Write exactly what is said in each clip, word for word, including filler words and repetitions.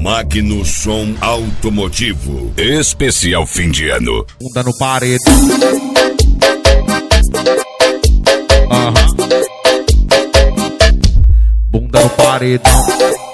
Magno Som Automotivo. Especial fim de ano. Bunda no parede. Aham. Bunda no paredão.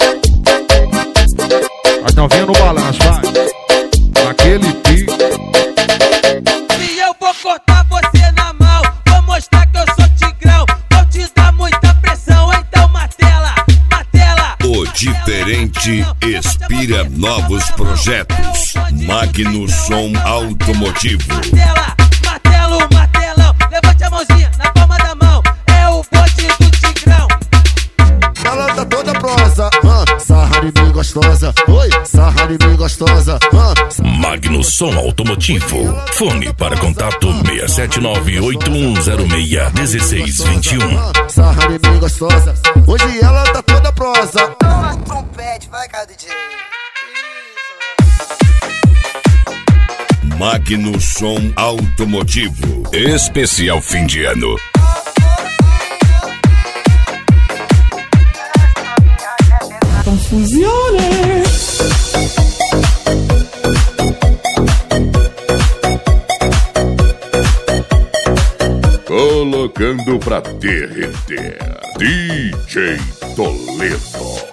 As novinhas no balanço, vai. Naquele pique. E eu vou cortar você na mão. Vou mostrar que eu sou tigrão. Vou te dar muita pressão, então martela, martela. O diferente inspira novos projetos. Magno Som Automotivo. Martela, martelo, martelão. Levante a mãozinha na palma da mão. É o bote do tigrão. Ela tá toda prosa, ah, sarra de mim gostosa. Oi, sarra de mim gostosa, ah. Magno Som Automotivo. Fone para contato seis sete nove oito um zero seis um seis dois um. Sarra de mim gostosa. Hoje ela tá toda prosa. Toma trompete, vai, cara, D J. Magno Som Automotivo. Especial fim de ano. Confusione. Colocando pra derreter, D J Toledo.